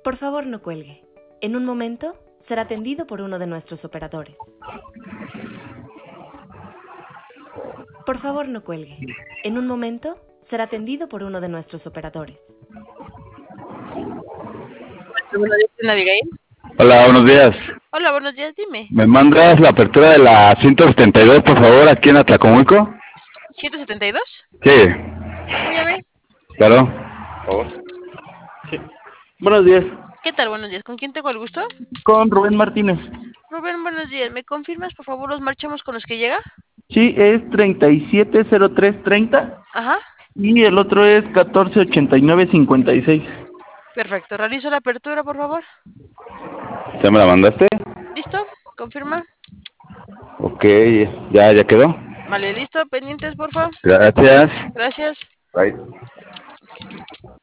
Por favor, no cuelgue. En un momento será atendido por uno de nuestros operadores. Por favor, no cuelgue. En un momento será atendido por uno de nuestros operadores. Buenos días, ¿tienda Abigail? Hola, buenos días. Hola, buenos días, dime. ¿Me mandas la apertura de la 172, por favor, aquí en Atlacomulco? ¿172? Sí, Voy a ver. claro. Por favor. Sí. Buenos días, ¿Qué tal? Buenos días. ¿Con quién tengo el gusto? con Rubén Martínez. Rubén, buenos días. ¿Me confirmas, por favor, los marchamos con los que llega? Sí, es 370330 Ajá. y el otro es 148956. Perfecto. Realizo la apertura, por favor. ¿Ya me la mandaste? ¿Listo? ¿Confirma? Ok, ya quedó. Vale, listo. Pendientes, por favor. Gracias. Gracias. Bye.